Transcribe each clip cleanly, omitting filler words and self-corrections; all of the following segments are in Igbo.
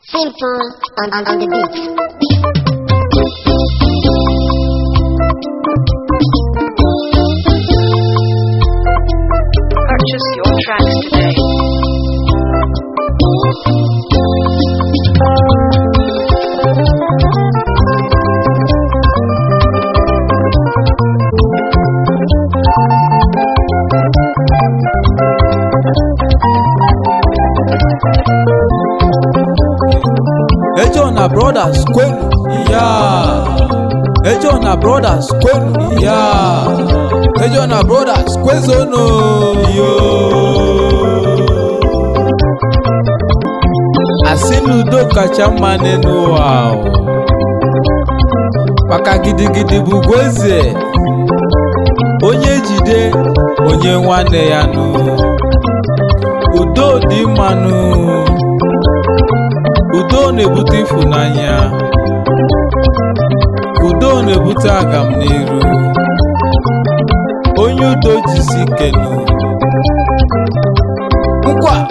Simple on the beat. Purchase your tracks today. Ejona Brothers kwenu Ejona Brothers kwenu Ejona Brothers kwezono Asinudo kacha mma n'ụwa maka gidigidi bụ gweze onye jide onye nwanne ya nụ udo dị mmanụ udo na-ebute ịfụnanya udo na-ebute agam n'iru onye udo jisi kenu nkwa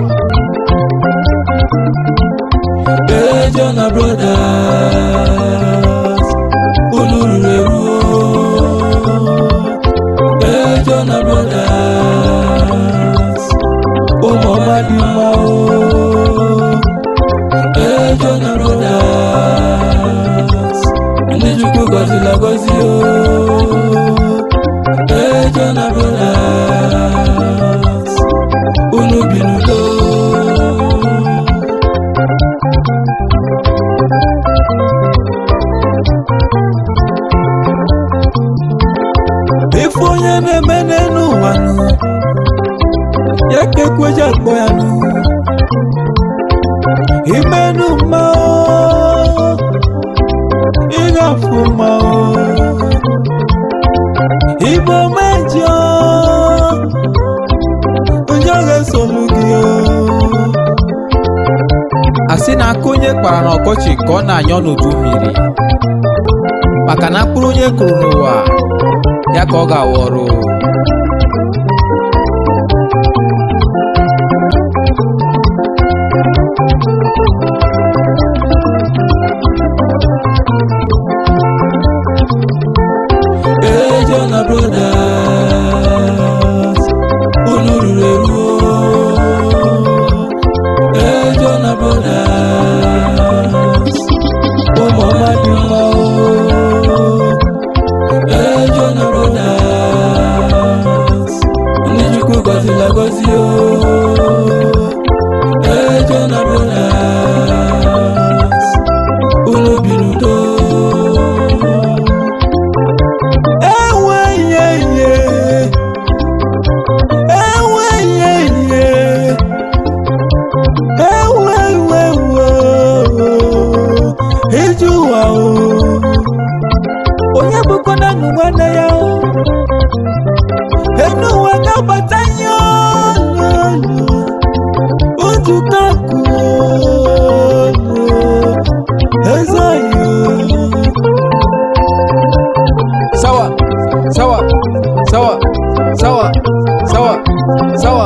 Ejona Brothers uluruleru Ejona Brothers ụmụmadịmma Ejona Brothers ndị Chukwu gọzila gọzi Ejona Brothers unu bi n'udo ife onye na-eme n'ụwa ya ka ekweje akpọ ya imenu mma ịgafu mma igbo mejọ njọ ga-esolu gị asị na aka onye kpara n'ọkọchị ka ọ na-anyọ n'udu mmiri maka na mkpụrụ onye kụrụ n'ụwa ya ka ọ ga-awọrụ Ejona Brothers unu ruru eru Ejona Brothers ụmụmadịmma Ejona Brothers ndị Chukwu gọzila gọzi Ejona Brothers unu bi n'udo onye bụkwana nwanne ya enuwa ga-agbata otu taku ezoghị sawa sawa sawa sawa sawa sawa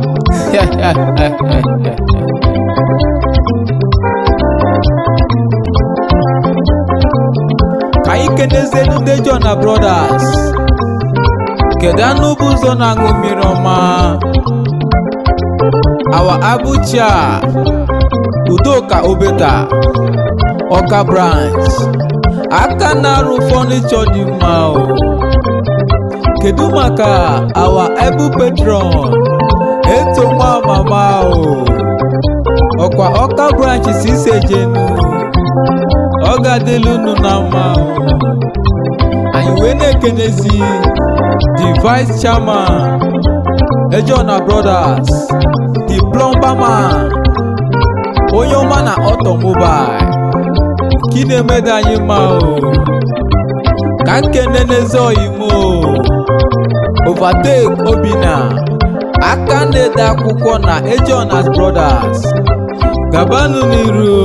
anyị kenezenu ndị Ejona Brothers kedu anụ bụ ụzọ na-aṅụ mmiri ọma awa abụcha Udoka Obeta Ọka branch aka na-arụ fọnichọ dị mma kedu maka awa ebu patron eto nwa mama ọkwa Ọka branch si isejenu ọ ga-adịlụ unu na mma anyị wee na-ekenezi the vice chairman Ejona Brothers the plumber man onye ọma na automobile ka ị na-emede anyị mma ka nkene n'eze oyimo overtake Obina aka na-ede akwụkwọ na Ejona Brothers gabanụ n'iru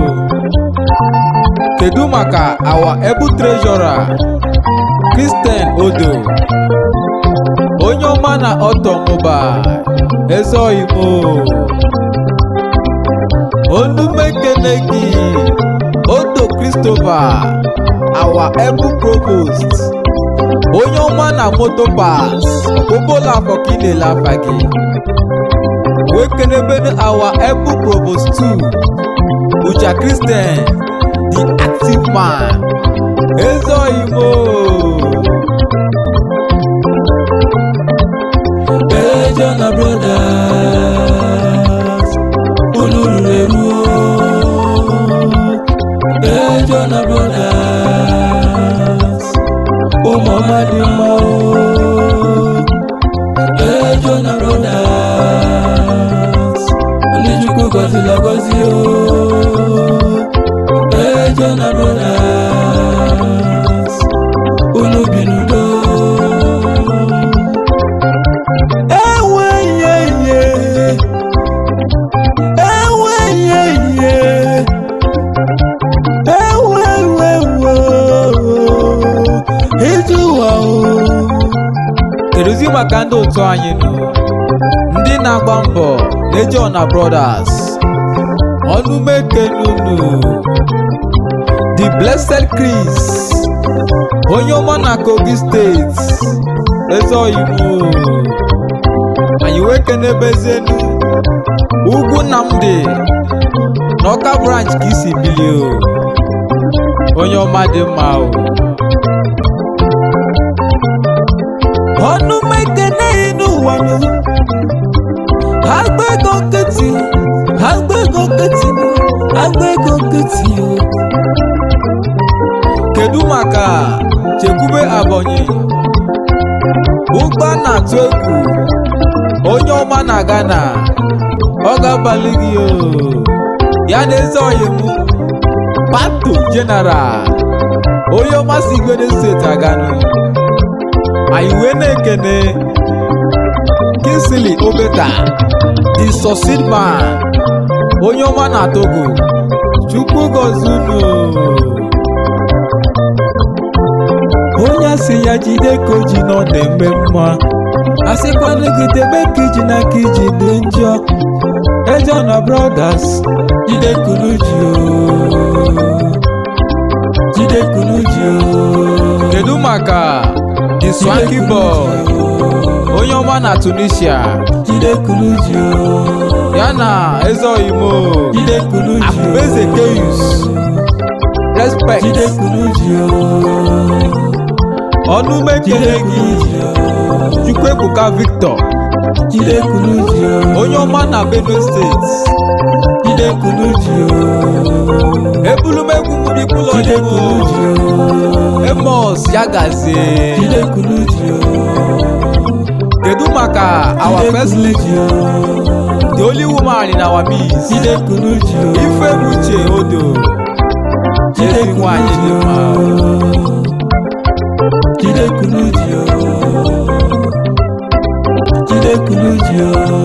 kedu maka our ebu treasurer Christian Odo onye ọma na automobile ezoghị m Onumekenegi Otto Christopher our able provost onye ọma na moto pass Obola Fokinela Fagi Wekenebene our able provost too Ucha Christian the active man Ezoimo Ejona brothers Uluruleruo Ejona brothers Umamadimao Ejona brothers Nijuku Gozila Gozio Ejona brothers Unubinudo Keduzi maka ndị otu anyị nọ ndị na-agba mbọ Ejona Brothers Onumekenunu The Blessed Chris onye ọma na Kogi State Ezoimo anyị wekenebezenu Ugwu Nnamdi n'Ọka branch ka isi bilie onye ọma dị mma o Onumekene n'ụwa agbego nkịtị kedu maka Chekwube Abonyi ụgba na-atụ egwu onye ọma na Ghana ọ ga-abalị gị o ya na Ezoyi m Pato General onye ọma si Igwede steeti Aganu anyị wee na-ekene Kingsley Obeta the succeed man onye ọma na Togo Chukwu gozunu onye asị ya jide ka o ji nọ na-eme mma asịkwana gị debe ka iji na ka iji dị njọ Ejona Brothers jide kunuji o kedu maka the Swanky Boy onye ọma na Tunisia jide kunuji o ya na Ezoimo jide kunuji Akubeze Keus respect jide kunuji o Onumekenegi Chukwuebuka Victor jide kunuji o onye ọma na Benue State jide kunuji o ebulumegwu mụdịkwụlọ jide kunuji o Amos Yagazie jide kunuji o kedu maka our first lady the only woman in our midst jide kunuji o Ifebuche Odo jide kunuji o jide kunuji o jide kunuji o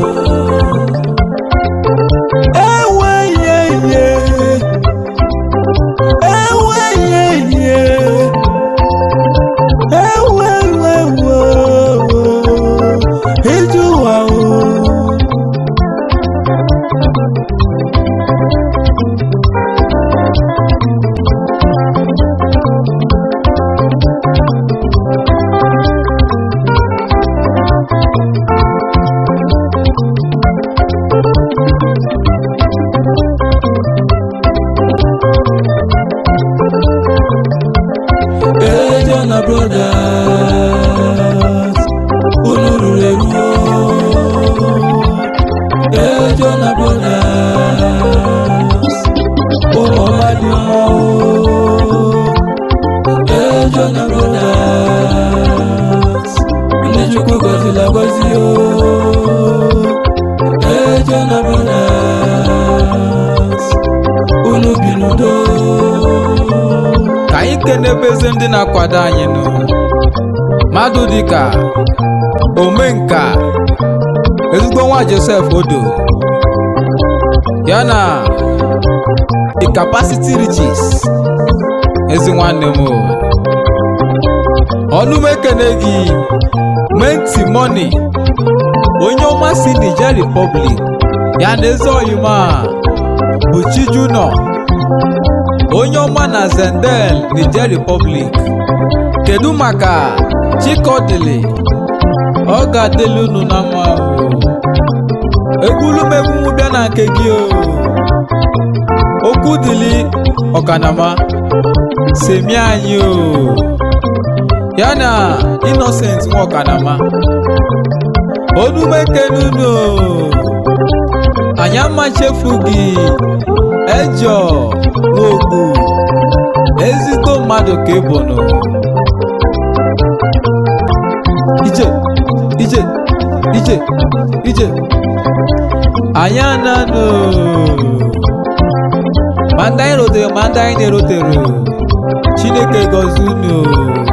Ejona Brothers Uluruleruo Ejona Brothers Umamadimao Ejona Brothers Nijuku Gozila Gozio Ejona Brothers Unubinudo ka anyị kenebeze ndị na-akwado anyị nụ mmadụ dịka Omenka ezigbo nwa Joseph Odo ya na the capacity riches ezi nwanne m Onumekenegi Menti Money onye ọma si Niger Republic ya na Ezoyima bụ Chijuno onye ọma na Zendel Niger Republic. Kedu maka Chikodili ọ ga-adịlị unu na mma egwulu m egwu bịa na nke gị okwu dịlị ọkanama semi anyị ya na Innocent nwa ọkanama onumekenu anyị amachefu gị Ejo n'ogbu ezigbo mmadụ ka ịbụnụ ije anyị ananụ ma ndị anyị rotere ma ndị anyị na-erotere Chineke gọzie unu